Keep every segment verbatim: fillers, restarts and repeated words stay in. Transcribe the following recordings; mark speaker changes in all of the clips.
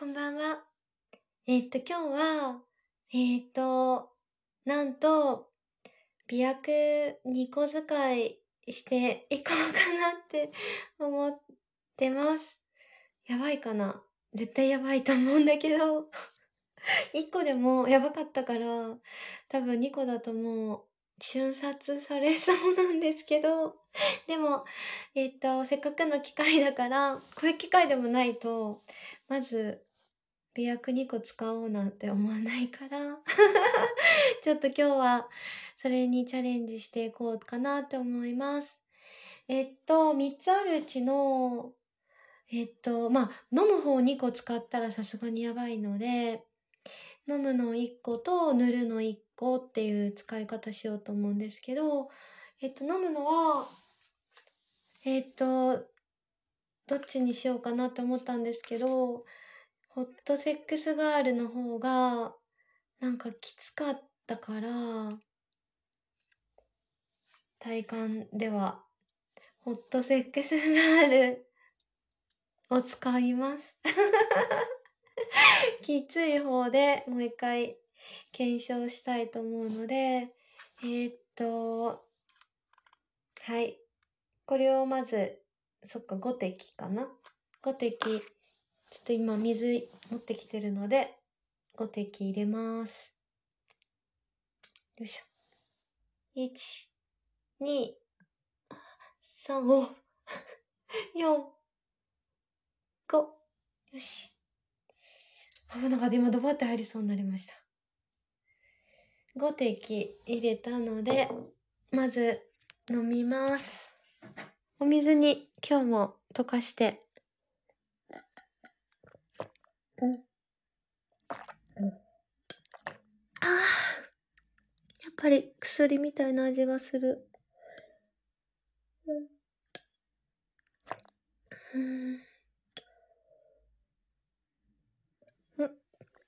Speaker 1: こんばんは。えーっと、今日は、えーっと、なんと、美薬にこ使いしていこうかなって思ってます。やばいかな？絶対やばいと思うんだけど、いっこでもやばかったから、多分にこだともう、瞬殺されそうなんですけど、でも、えーっと、せっかくの機会だから、こういう機会でもないと、まず、美薬にこ使おうなんて思わないからちょっと今日はそれにチャレンジしていこうかなって思います。えっと、みっつあるうちの、えっと、まあ、飲む方にこ使ったらさすがにやばいので、飲むのいっこと塗るのいっこっていう使い方しようと思うんですけど、えっと、飲むのは、えっと、どっちにしようかなって思ったんですけど、ホットセックスガールの方が、なんかきつかったから、体感では、ホットセックスガールを使います。きつい方でもう一回検証したいと思うので、えー、っと、はい。これをまず、そっか、ご滴かな ?ご 滴、ちょっと今水持ってきてるので、ご滴入れます。よいしょ。いち、に、さん、およん、ご。よし。危なかった。今ドバって入りそうになりました。ご滴入れたので、まず飲みます。お水に今日も溶かして。うん。うん。ああ、やっぱり薬みたいな味がする。うん。うん。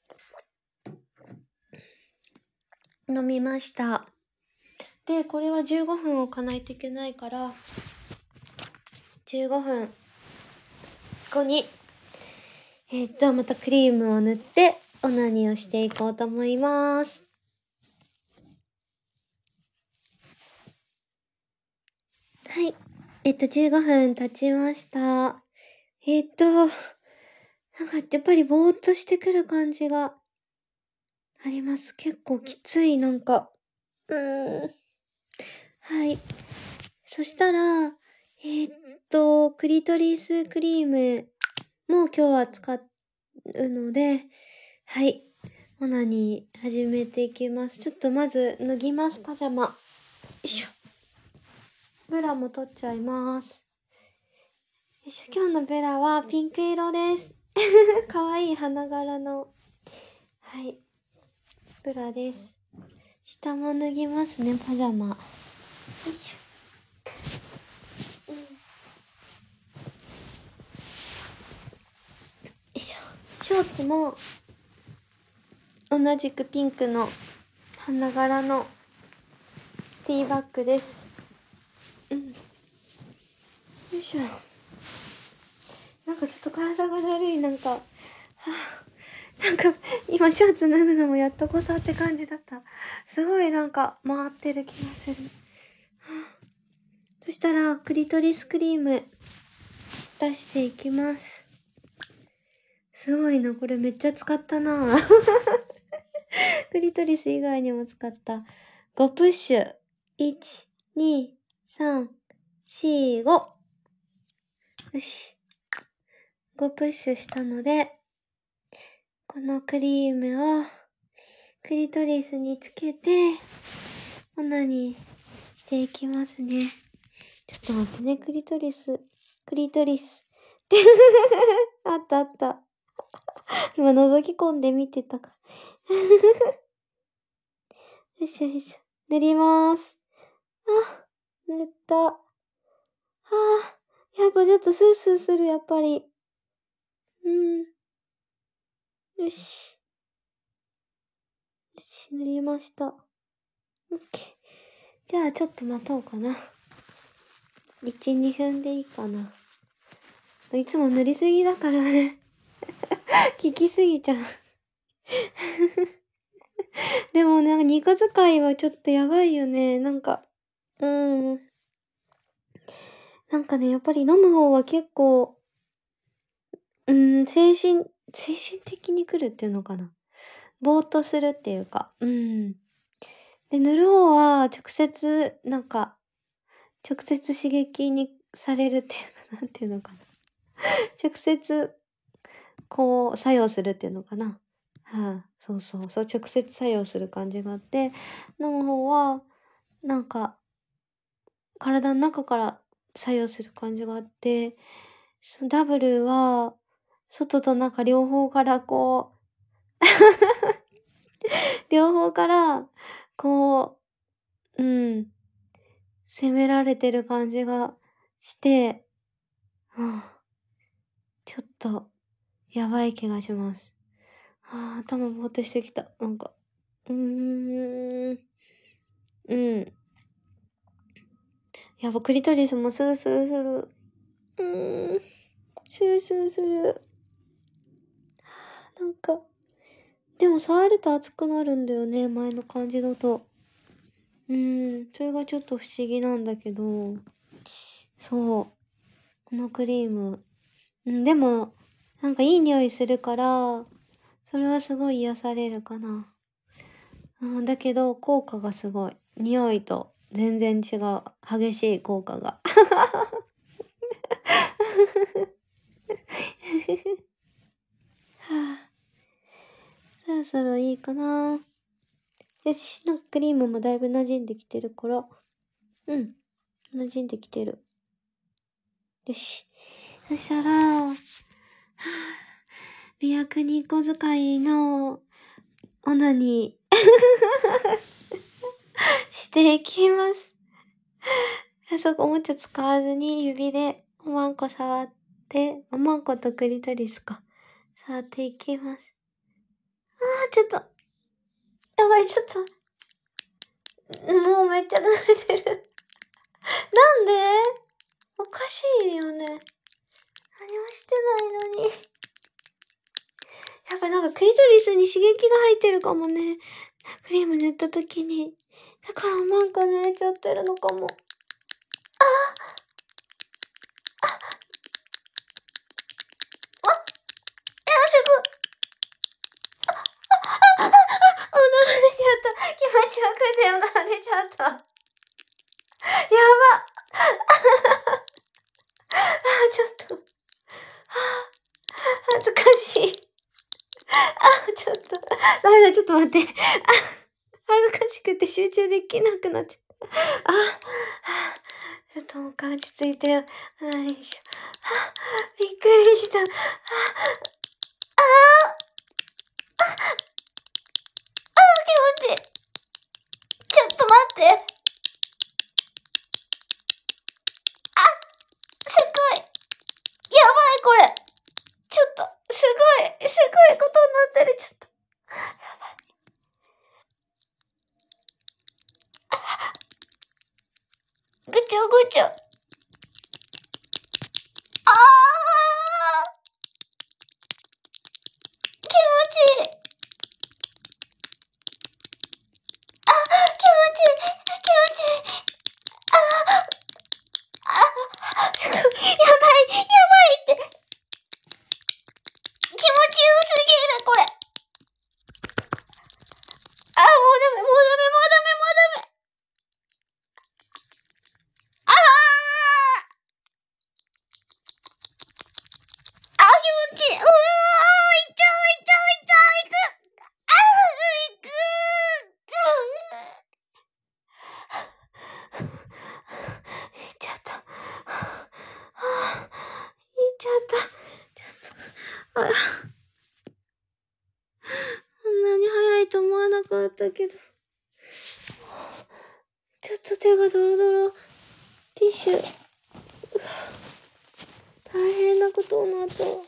Speaker 1: 飲みました。で、これはじゅうごふん置かないといけないから、じゅうごふんごに、えー、っと、またクリームを塗って、オナニーをしていこうと思います。はい。えっと、じゅうごふん経ちました。えっと、なんかやっぱりぼーっとしてくる感じがあります。結構きつい、なんか。うーん。はい。そしたら、えー、っと、クリトリスクリームも今日は使うので、はい。オナニー始めていきます。ちょっとまず脱ぎます、パジャマ。よいしょ。ブラも取っちゃいます。よいしょ。今日のブラはピンク色です。かわいい花柄の、はい。ブラです。下も脱ぎますね、パジャマ。よいしょ。うん、よいしょ。ショーツも同じくピンクの花柄のティーバッグです。うん。よいしょ。なんかちょっと体がだるい、なんか、はぁ、なんか今ショーツ脱ぐのもやっとこさって感じだった。すごいなんか回ってる気がする。はぁ、そしたらクリトリスクリーム出していきます。すごいな、これめっちゃ使ったなクリトリス以外にも使った。ごプッシュ。いち、に、さん、し、ご。よし。ごプッシュしたので、このクリームをクリトリスにつけて、オナニーしていきますね。ちょっと待ってね、クリトリス。クリトリス。あったあった。今覗き込んで見てたから。よいしょよいしょ。塗りまーす。あ、塗った。はあ、やっぱちょっとスースーする、やっぱり。うん。よし。よし、塗りました。オッケー。じゃあちょっと待とうかな。いち、にふんでいいかな。いつも塗りすぎだからね。 聞きすぎちゃう。でもなんかにこ使いはちょっとやばいよね。なんか、うーん。なんかね、やっぱり飲む方は結構、うーん、精神、精神的に来るっていうのかな。ぼーっとするっていうか、うん。で、塗る方は直接、なんか、直接刺激にされるっていうか、なんていうのかな。直接、こう、作用するっていうのかな。はい、そうそうそう、直接作用する感じがあって、飲む方は、なんか、体の中から作用する感じがあって、そダブルは、外と中両方からこう両方から、こう、うん、攻められてる感じがして、うん、ちょっと、やばい気がします。はあ、頭ぼーっとしてきた。なんか、うーん、うん。やっぱクリトリスもスースーする。うーん、スースーする。なんか、でも触ると熱くなるんだよね、前の感じだと。うーん、それがちょっと不思議なんだけど、そう、このクリーム。うん、でも、なんかいい匂いするから、それはすごい癒されるかな。うん、だけど、効果がすごい。匂いと全然違う。激しい効果が。はあ、そろそろいいかな。よし、なんかクリームもだいぶ馴染んできてるから。うん、馴染んできてる。よし。そしたら、はあ、美薬にこ使いのオナニーしていきます。そこおもちゃ使わずに指でおまんこ触って、おまんことクリトリスか。触っていきます。あー、ちょっと。やばい、ちょっと。もうめっちゃ慣れてる。なんでおかしいよね。何もしてないのに。やっぱなんかクリトリスに刺激が入ってるかもね。クリーム塗った時に。だからおまんこ濡れちゃってるのかも。あーあ、あ、いや、すごい。あ、あ、あ、あ、おなら出ちゃった。気持ちよくておなら出ちゃった。やば。あ、ちょっと。恥ずかしい。あ、ちょっと。ダメだ、ちょっと待って。あ、恥ずかしくて集中できなくなっちゃった。あ、ちょっともう一回落ち着いてよ。よいしょ。あ、びっくりした。あ、あー、あ、あー、気持ちいい。ちょっと待って。あ、すごい。やばい、これ。ちょっと、すごい、すごいことになってる。ちょっと。ぐちょぐちょ。あー、気持ちいい。あ、気持ちいい。気持ちいい。ああ、すごい。やばい、やばいって。気持ちよすぎる、これ。あ、もうダメ、もうダメ、もうダメ、もうダメ。ああ、あ、気持ちいい。うわー、いたいたいた、いく。あー、いくー。いっちゃった。はあ、いっちゃった。ちょっと、あ、こんなに早いと思わなかったけど。ちょっと手がドロドロ。ティッシュ。大変なことになった。やばい。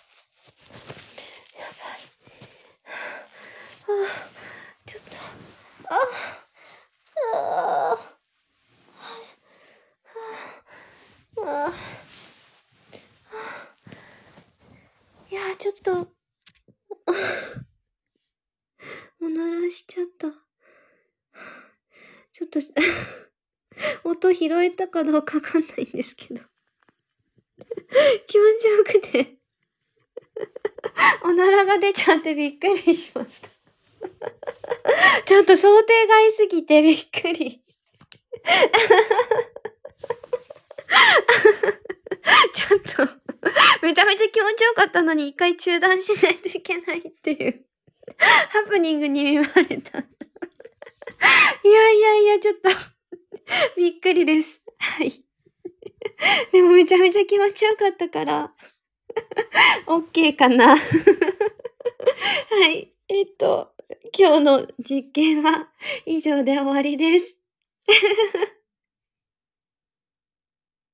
Speaker 1: ああ、ちょっと。ああ、ああ、いや、ちょっと、 おならしちゃった。ちょっと、音拾えたかどうかわかんないんですけど。気持ちよくて。おならが出ちゃってびっくりしました。ちょっと想定外すぎてびっくり。ちょっと、めちゃめちゃ気持ちよかったのに一回中断しないといけないっていう、ハプニングに見舞われた。いやいやいや、ちょっと、びっくりです。はい。でもめちゃめちゃ気持ちよかったから、オッケーかな。はい。えっと、今日の実験は以上で終わりです。